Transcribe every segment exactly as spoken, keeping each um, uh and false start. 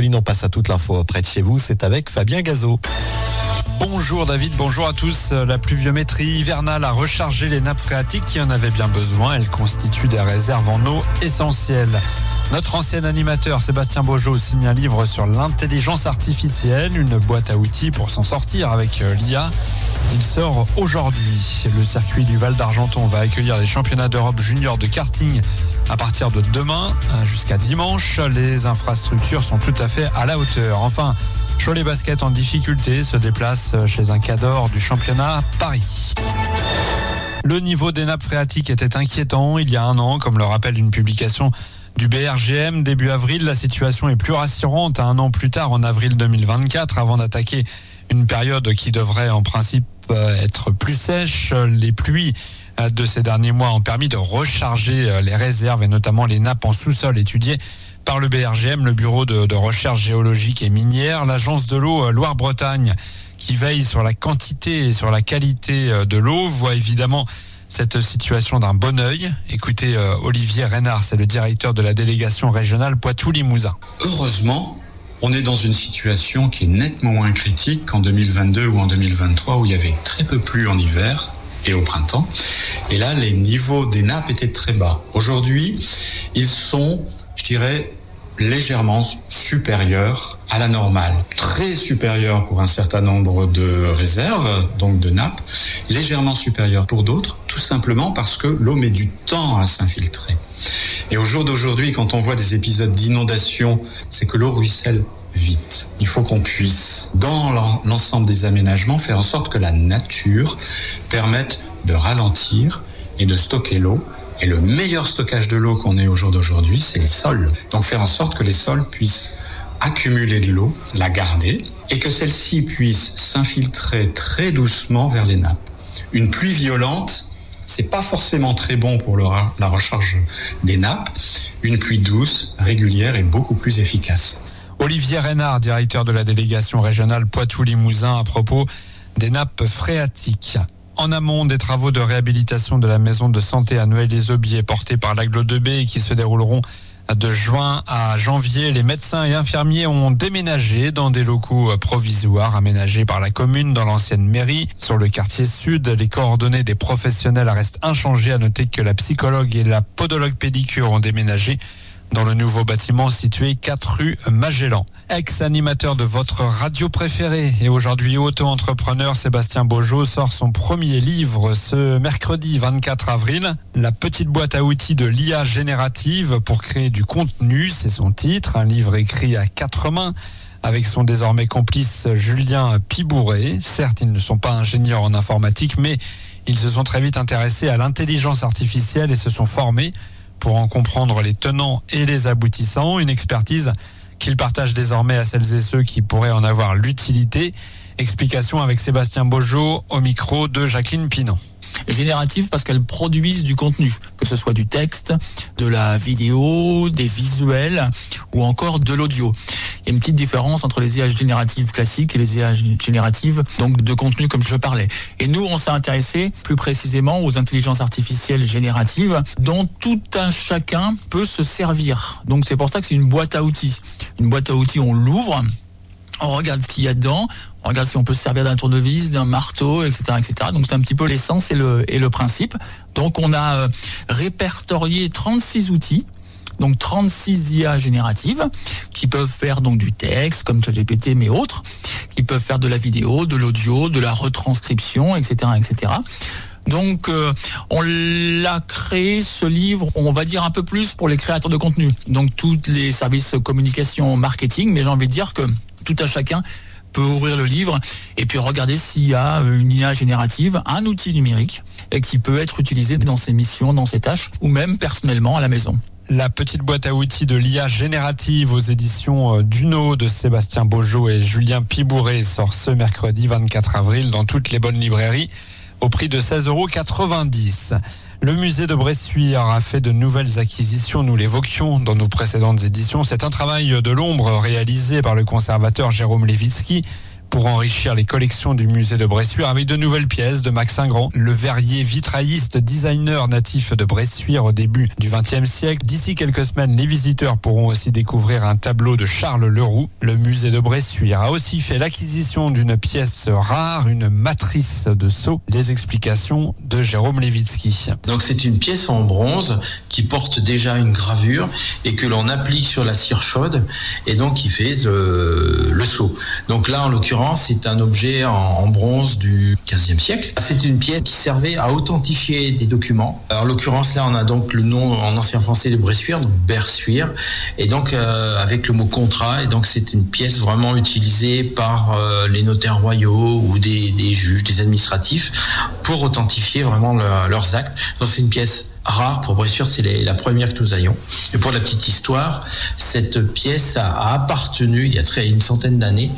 Caroline, on passe à toute l'info près de chez vous. C'est avec Fabien Gazot. Bonjour David, bonjour à tous. La pluviométrie hivernale a rechargé les nappes phréatiques qui en avaient bien besoin. Elles constituent des réserves en eau essentielles. Notre ancien animateur Sébastien Beaujeau signe un livre sur l'intelligence artificielle, une boîte à outils pour s'en sortir avec l'I A. Il sort aujourd'hui. Le circuit du Val d'Argenton va accueillir les championnats d'Europe junior de karting à partir de demain jusqu'à dimanche. Les infrastructures sont tout à fait à la hauteur. Enfin, Cholet Basket en difficulté se déplace chez un cador du championnat Paris. Le niveau des nappes phréatiques était inquiétant il y a un an, comme le rappelle une publication du B R G M début avril. La situation est plus rassurante un an plus tard, en avril deux mille vingt-quatre, avant d'attaquer une période qui devrait en principe être plus sèche. Les pluies de ces derniers mois ont permis de recharger les réserves et notamment les nappes en sous-sol étudiées par le B R G M, le bureau de, de recherche géologique et minière. L'agence de l'eau Loire-Bretagne, qui veille sur la quantité et sur la qualité de l'eau, voit évidemment cette situation d'un bon œil. Écoutez euh, Olivier Reynard, c'est le directeur de la délégation régionale Poitou-Limousin. Heureusement, on est dans une situation qui est nettement moins critique qu'en deux mille vingt-deux ou en deux mille vingt-trois, où il y avait très peu plu en hiver et au printemps. Et là, les niveaux des nappes étaient très bas. Aujourd'hui, ils sont, je dirais, légèrement supérieurs à la normale. Très supérieurs pour un certain nombre de réserves, donc de nappes, légèrement supérieurs pour d'autres, tout simplement parce que l'eau met du temps à s'infiltrer. Et au jour d'aujourd'hui, quand on voit des épisodes d'inondation, c'est que l'eau ruisselle vite. Il faut qu'on puisse, dans l'ensemble des aménagements, faire en sorte que la nature permette de ralentir et de stocker l'eau. Et le meilleur stockage de l'eau qu'on ait au jour d'aujourd'hui, c'est les sols. Donc faire en sorte que les sols puissent accumuler de l'eau, la garder, et que celle-ci puisse s'infiltrer très doucement vers les nappes. Une pluie violente, c'est pas forcément très bon pour le, la recharge des nappes. Une pluie douce, régulière, est beaucoup plus efficace. Olivier Reynard, directeur de la délégation régionale Poitou-Limousin, à propos des nappes phréatiques. En amont des travaux de réhabilitation de la maison de santé à Noël-les-Aubiers portés par l'Aglo deux B qui se dérouleront de juin à janvier, les médecins et infirmiers ont déménagé dans des locaux provisoires aménagés par la commune dans l'ancienne mairie. Sur le quartier sud, les coordonnées des professionnels restent inchangées. À noter que la psychologue et la podologue pédicure ont déménagé dans le nouveau bâtiment situé quatre rue Magellan. Ex-animateur de votre radio préférée et aujourd'hui auto-entrepreneur, Sébastien Beaujeau sort son premier livre ce mercredi vingt-quatre avril. La petite boîte à outils de l'I A générative pour créer du contenu, c'est son titre. Un livre écrit à quatre mains avec son désormais complice Julien Pibouret. Certes, ils ne sont pas ingénieurs en informatique, mais ils se sont très vite intéressés à l'intelligence artificielle et se sont formés pour en comprendre les tenants et les aboutissants. Une expertise qu'ils partagent désormais à celles et ceux qui pourraient en avoir l'utilité. Explication avec Sébastien Beaujeau au micro de Jacqueline Pinon. Génératives parce qu'elles produisent du contenu, que ce soit du texte, de la vidéo, des visuels ou encore de l'audio. Il y a une petite différence entre les I A génératives classiques et les I A génératives donc de contenu comme je parlais. Et nous, on s'est intéressé plus précisément aux intelligences artificielles génératives dont tout un chacun peut se servir. Donc c'est pour ça que c'est une boîte à outils. Une boîte à outils, on l'ouvre, on regarde ce qu'il y a dedans, on regarde si on peut se servir d'un tournevis, d'un marteau, et cetera, et cetera. Donc c'est un petit peu l'essence et le, et le principe. Donc on a euh, répertorié trente-six outils. Donc trente-six I A génératives qui peuvent faire donc du texte comme ChatGPT mais autres, qui peuvent faire de la vidéo, de l'audio, de la retranscription, et cetera, et cetera. Donc euh, on l'a créé ce livre, on va dire un peu plus pour les créateurs de contenu. Donc tous les services communication, marketing, mais j'ai envie de dire que tout à chacun peut ouvrir le livre et puis regarder s'il y a une I A générative, un outil numérique qui peut être utilisé dans ses missions, dans ses tâches ou même personnellement à la maison. La petite boîte à outils de l'I A générative aux éditions Duno de Sébastien Beaujeau et Julien Pibouret sort ce mercredi vingt-quatre avril dans toutes les bonnes librairies au prix de seize euros quatre-vingt-dix. Le musée de Bressuire a fait de nouvelles acquisitions, nous l'évoquions dans nos précédentes éditions. C'est un travail de l'ombre réalisé par le conservateur Jérôme Levitsky pour enrichir les collections du musée de Bressuire avec de nouvelles pièces de Max Ingrand, le verrier vitrailliste designer natif de Bressuire au début du vingtième siècle. D'ici quelques semaines, les visiteurs pourront aussi découvrir un tableau de Charles Leroux. Le musée de Bressuire a aussi fait l'acquisition d'une pièce rare, une matrice de sceau. Les explications de Jérôme Levitsky. Donc c'est une pièce en bronze qui porte déjà une gravure et que l'on applique sur la cire chaude et donc qui fait le, le sceau. Donc là en l'occurrence c'est un objet en, en bronze du quinzième siècle. C'est une pièce qui servait à authentifier des documents. En l'occurrence là on a donc le nom en ancien français de Bressuire, donc Bersuire, et donc euh, avec le mot contrat, et donc c'est une pièce vraiment utilisée par euh, les notaires royaux ou des, des juges, des administratifs pour authentifier vraiment le, leurs actes. Donc c'est une pièce rare pour Bressuire, c'est les, la première que nous ayons. Et pour la petite histoire, cette pièce a, a appartenu il y a très, une centaine d'années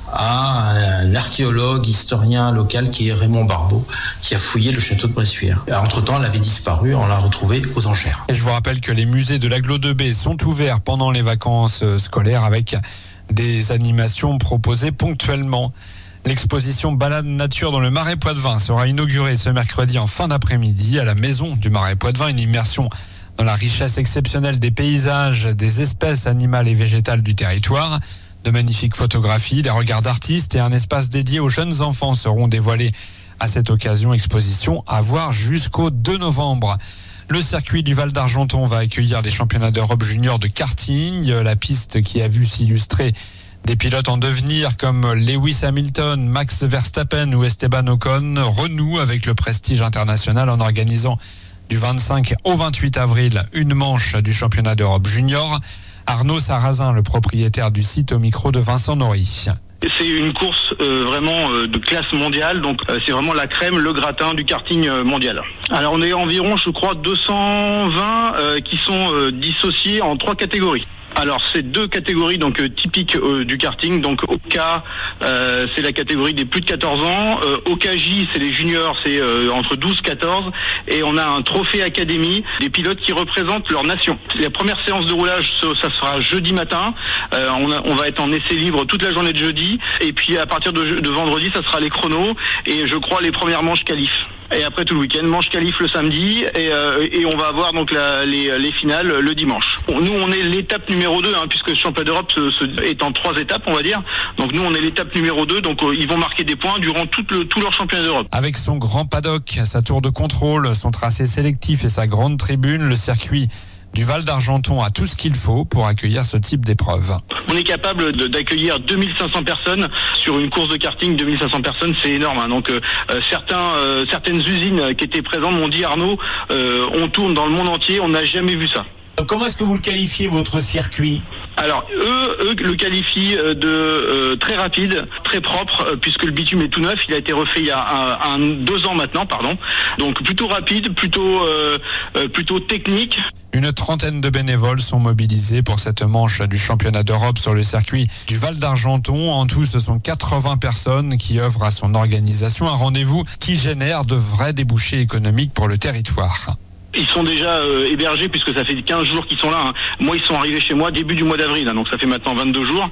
à un archéologue, historien local qui est Raymond Barbeau, qui a fouillé le château de Bressuire. Entre-temps, elle avait disparu, on l'a retrouvée aux enchères. Et je vous rappelle que les musées de l'Agglo de Baie sont ouverts pendant les vacances scolaires avec des animations proposées ponctuellement. L'exposition Balade Nature dans le Marais Poitevin sera inaugurée ce mercredi en fin d'après-midi à la maison du Marais Poitevin. Une immersion dans la richesse exceptionnelle des paysages, des espèces animales et végétales du territoire. De magnifiques photographies, des regards d'artistes et un espace dédié aux jeunes enfants seront dévoilés à cette occasion. Exposition à voir jusqu'au deux novembre. Le circuit du Val d'Argenton va accueillir les championnats d'Europe juniors de karting. La piste qui a vu s'illustrer des pilotes en devenir comme Lewis Hamilton, Max Verstappen ou Esteban Ocon renoue avec le prestige international en organisant du vingt-cinq au vingt-huit avril une manche du championnat d'Europe junior. Arnaud Sarrazin, le propriétaire du site, au micro de Vincent Nory. C'est une course euh, vraiment euh, de classe mondiale, donc euh, c'est vraiment la crème, le gratin du karting euh, mondial. Alors on est environ, je crois, deux cent vingt euh, qui sont euh, dissociés en trois catégories. Alors c'est deux catégories donc euh, typiques euh, du karting. Donc Oka euh, c'est la catégorie des plus de quatorze ans, euh, Oka-J c'est les juniors, c'est euh, entre douze et quatorze, et on a un trophée académie des pilotes qui représentent leur nation. La première séance de roulage ça sera jeudi matin, euh, on, a, on va être en essai libre toute la journée de jeudi, et puis à partir de, de vendredi ça sera les chronos et je crois les premières manches qualif. Et après tout le week-end, manche qualif le samedi et, euh, et on va avoir donc la, les, les finales le dimanche. Bon, nous on est l'étape numéro deux hein, puisque le championnat d'Europe se, se, est en trois étapes on va dire. Donc nous on est l'étape numéro deux, donc euh, ils vont marquer des points durant tout, le, tout leur championnat d'Europe. Avec son grand paddock, sa tour de contrôle, son tracé sélectif et sa grande tribune, le circuit du Val d'Argenton a tout ce qu'il faut pour accueillir ce type d'épreuve. On est capable de, d'accueillir deux mille cinq cents personnes sur une course de karting. deux mille cinq cents personnes, c'est énorme. Hein. Donc euh, certains, euh, certaines usines qui étaient présentes m'ont dit Arnaud, euh, on tourne dans le monde entier, on n'a jamais vu ça. Comment est-ce que vous le qualifiez, votre circuit ? Alors, eux, eux le qualifient de euh, très rapide, très propre, euh, puisque le bitume est tout neuf. Il a été refait il y a un, un, deux ans maintenant, pardon. Donc, plutôt rapide, plutôt, euh, euh, plutôt technique. Une trentaine de bénévoles sont mobilisés pour cette manche du championnat d'Europe sur le circuit du Val d'Argenton. En tout, ce sont quatre-vingts personnes qui œuvrent à son organisation. Un rendez-vous qui génère de vrais débouchés économiques pour le territoire. Ils sont déjà euh, hébergés puisque ça fait quinze jours qu'ils sont là. Hein. Moi, ils sont arrivés chez moi début du mois d'avril, hein, donc ça fait maintenant vingt-deux jours,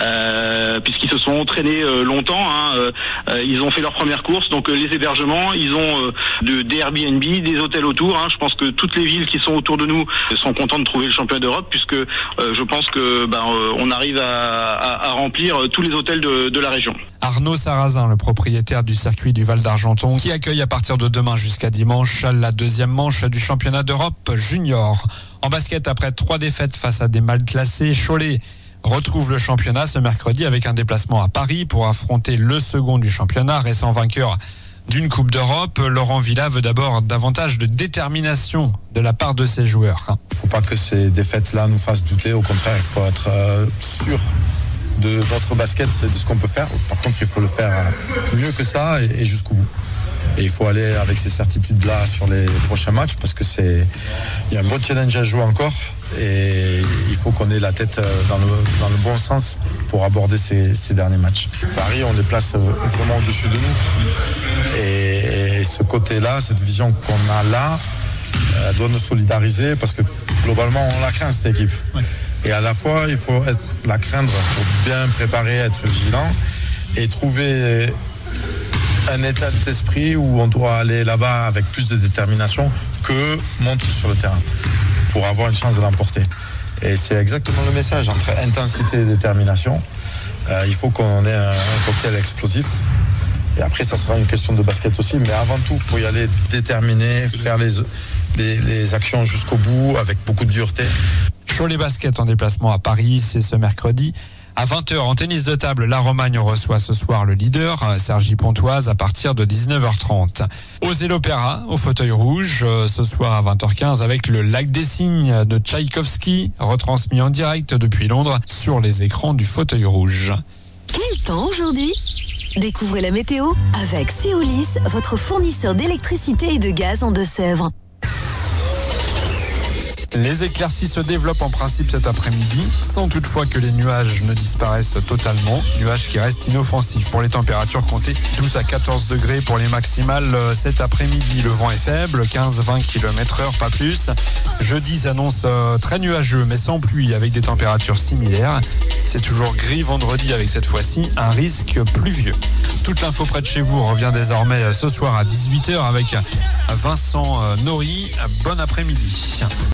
euh, puisqu'ils se sont entraînés euh, longtemps. Hein, euh, ils ont fait leur première course, donc euh, les hébergements, ils ont euh, de, des Airbnb, des hôtels autour. Hein. Je pense que toutes les villes qui sont autour de nous sont contentes de trouver le championnat d'Europe, puisque euh, je pense que ben, euh, on arrive à, à, à remplir tous les hôtels de, de la région. Arnaud Sarrazin, le propriétaire du circuit du Val d'Argenton, qui accueille à partir de demain jusqu'à dimanche la deuxième manche du championnat d'Europe junior. En basket, après trois défaites face à des mal classés, Cholet retrouve le championnat ce mercredi avec un déplacement à Paris pour affronter le second du championnat, récent vainqueur d'une Coupe d'Europe. Laurent Villa veut d'abord davantage de détermination de la part de ses joueurs. Il ne faut pas que ces défaites-là nous fassent douter, au contraire, il faut être euh, sûr de notre basket, de ce qu'on peut faire. Par contre, il faut le faire mieux que ça et, et jusqu'au bout. Et il faut aller avec ces certitudes-là sur les prochains matchs parce que c'est, il y a un bon challenge à jouer encore et il faut qu'on ait la tête dans le, dans le bon sens pour aborder ces, ces derniers matchs. Paris, on les place vraiment au-dessus de nous. Et, et ce côté-là, cette vision qu'on a là, elle doit nous solidariser parce que globalement, on la craint cette équipe. Ouais. Et à la fois, il faut être, la craindre pour bien préparer, être vigilant. et trouver un état d'esprit où on doit aller là-bas avec plus de détermination que montre sur le terrain pour avoir une chance de l'emporter. Et c'est exactement le message entre intensité et détermination. Euh, il faut qu'on ait un, un cocktail explosif. Et après, ça sera une question de basket aussi. Mais avant tout, il faut y aller déterminé, faire les, les, les actions jusqu'au bout avec beaucoup de dureté. Cholet Basket en déplacement à Paris, c'est ce mercredi. À vingt heures, en tennis de table, la Romagne reçoit ce soir le leader, Cergy Pontoise, à partir de dix-neuf heures trente. Osez l'Opéra, au fauteuil rouge, ce soir à vingt heures quinze, avec le Lac des Cygnes de Tchaïkovski, retransmis en direct depuis Londres sur les écrans du fauteuil rouge. Quel temps aujourd'hui ? Découvrez la météo avec Céolis, votre fournisseur d'électricité et de gaz en Deux-Sèvres. Les éclaircies se développent en principe cet après-midi, sans toutefois que les nuages ne disparaissent totalement. Nuages qui restent inoffensifs. Pour les températures, comptez douze à quatorze degrés pour les maximales cet après-midi. Le vent est faible, quinze à vingt kilomètres heure, pas plus. Jeudi s'annonce très nuageux, mais sans pluie, avec des températures similaires. C'est toujours gris vendredi, avec cette fois-ci un risque pluvieux. Toute l'info près de chez vous revient désormais ce soir à dix-huit heures avec Vincent Nory. Bon après-midi.